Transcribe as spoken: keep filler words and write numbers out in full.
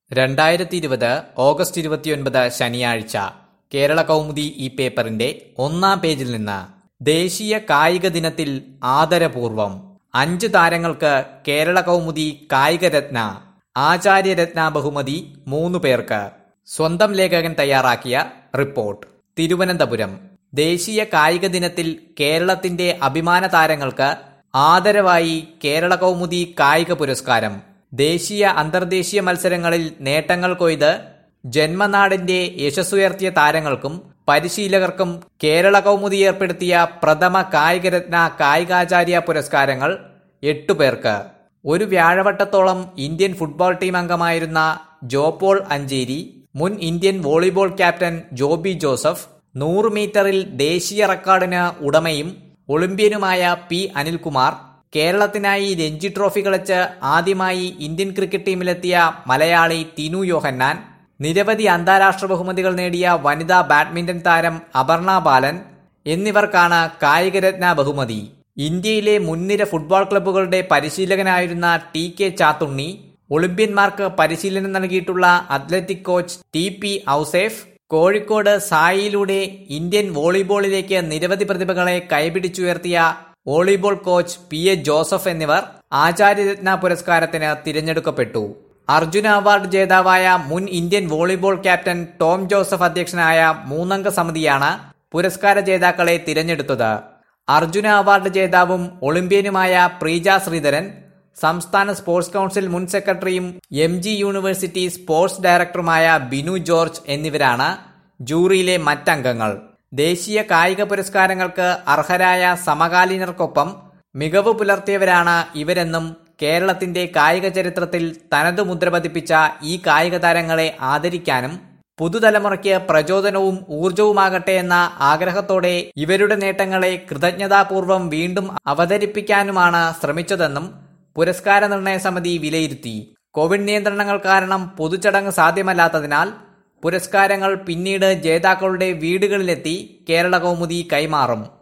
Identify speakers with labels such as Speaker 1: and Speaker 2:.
Speaker 1: രണ്ടായിരത്തി ഇരുപത് ഓഗസ്റ്റ് ഇരുപത്തിയൊൻപത് ശനിയാഴ്ച കേരള കൗമുദി ഈ പേപ്പറിന്റെ ഒന്നാം പേജിൽ നിന്ന് ദേശീയ കായിക ദിനത്തിൽ ആദരപൂർവം അഞ്ച് താരങ്ങൾക്ക് കേരള കൗമുദി കായികരത്ന ആചാര്യരത്ന ബഹുമതി മൂന്നു പേർക്ക്. സ്വന്തം ലേഖകൻ തയ്യാറാക്കിയ റിപ്പോർട്ട്. തിരുവനന്തപുരം ദേശീയ കായിക ദിനത്തിൽ കേരളത്തിന്റെ അഭിമാന താരങ്ങൾക്ക് ആദരവായി കേരള കൗമുദി കായിക പുരസ്കാരം. ദേശീയ അന്തർദേശീയ മത്സരങ്ങളിൽ നേട്ടങ്ങൾ കൊയ്ത് ജന്മനാടിന്റെ യശസ്സുയർത്തിയ താരങ്ങൾക്കും പരിശീലകർക്കും കേരള കൗമുദി ഏർപ്പെടുത്തിയ പ്രഥമ കായികരത്ന കായികാചാര്യ പുരസ്കാരങ്ങൾ എട്ടു പേർക്ക്. ഒരു വ്യാഴവട്ടത്തോളം ഇന്ത്യൻ ഫുട്ബോൾ ടീം അംഗമായിരുന്ന ജോപോൾ അഞ്ചേരി, മുൻ Indian volleyball captain Joby Joseph, നൂറ് മീറ്ററിൽ ദേശീയ റെക്കോർഡിന് ഉടമയും ഒളിമ്പ്യനുമായ പി അനിൽകുമാർ, കേരളത്തിനായി രഞ്ജി ട്രോഫി കളിച്ച് ആദ്യമായി ഇന്ത്യൻ ക്രിക്കറ്റ് ടീമിലെത്തിയ മലയാളി ടിനു യോഹന്നാൻ, നിരവധി അന്താരാഷ്ട്ര ബഹുമതികൾ നേടിയ വനിതാ ബാഡ്മിന്റൺ താരം അപർണ ബാലൻ എന്നിവർക്കാണ് കായികരത്ന ബഹുമതി. ഇന്ത്യയിലെ മുൻനിര ഫുട്ബോൾ ക്ലബ്ബുകളുടെ പരിശീലകനായിരുന്ന ടി കെ ചാത്തുണ്ണി, ഒളിമ്പ്യന്മാർക്ക് പരിശീലനം നൽകിയിട്ടുള്ള athletic coach T P Ouseph, Kozhikode സായിയിലൂടെ ഇന്ത്യൻ വോളിബോളിലേക്ക് നിരവധി പ്രതിഭകളെ കൈപിടിച്ചുയർത്തിയ volleyball coach P A Joseph എന്നിവർ ആചാര്യരത്ന പുരസ്കാരത്തിന് തിരഞ്ഞെടുക്കപ്പെട്ടു. അർജുന അവാർഡ് ജേതാവായ മുൻ Indian volleyball captain Tom Joseph അധ്യക്ഷനായ മൂന്നംഗ സമിതിയാണ് പുരസ്കാര ജേതാക്കളെ തിരഞ്ഞെടുത്തത്. അർജുന അവാർഡ് ജേതാവും ഒളിമ്പ്യനുമായ പ്രീജ ശ്രീധരൻ, സംസ്ഥാന സ്പോർട്സ് കൌൺസിൽ മുൻ സെക്രട്ടറിയും എം ജി യൂണിവേഴ്സിറ്റി സ്പോർട്സ് ഡയറക്ടറുമായ ബിനു ജോർജ് എന്നിവരാണ് ജൂറിയിലെ മറ്റംഗങ്ങൾ. ദേശീയ കായിക പുരസ്കാരങ്ങൾക്ക് അർഹരായ സമകാലീനർക്കൊപ്പം മികവ് പുലർത്തിയവരാണ് ഇവരെന്നും കേരളത്തിന്റെ കായിക ചരിത്രത്തിൽ തനതു മുദ്ര പതിപ്പിച്ച ഈ കായിക താരങ്ങളെ ആദരിക്കാനും പുതുതലമുറയ്ക്ക് പ്രചോദനവും ഊർജവുമാകട്ടെ എന്ന ആഗ്രഹത്തോടെ ഇവരുടെ നേട്ടങ്ങളെ കൃതജ്ഞതാപൂർവം വീണ്ടും അവതരിപ്പിക്കാനുമാണ് ശ്രമിച്ചതെന്നും പുരസ്കാര നിർണയ സമിതി വിലയിരുത്തി. കോവിഡ് നിയന്ത്രണങ്ങൾ കാരണം പൊതുചടങ്ങ് സാധ്യമല്ലാത്തതിനാൽ പുരസ്കാരങ്ങൾ പിന്നീട് ജേതാക്കളുടെ വീടുകളിലെത്തി കേരള കൗമുദി കൈമാറും.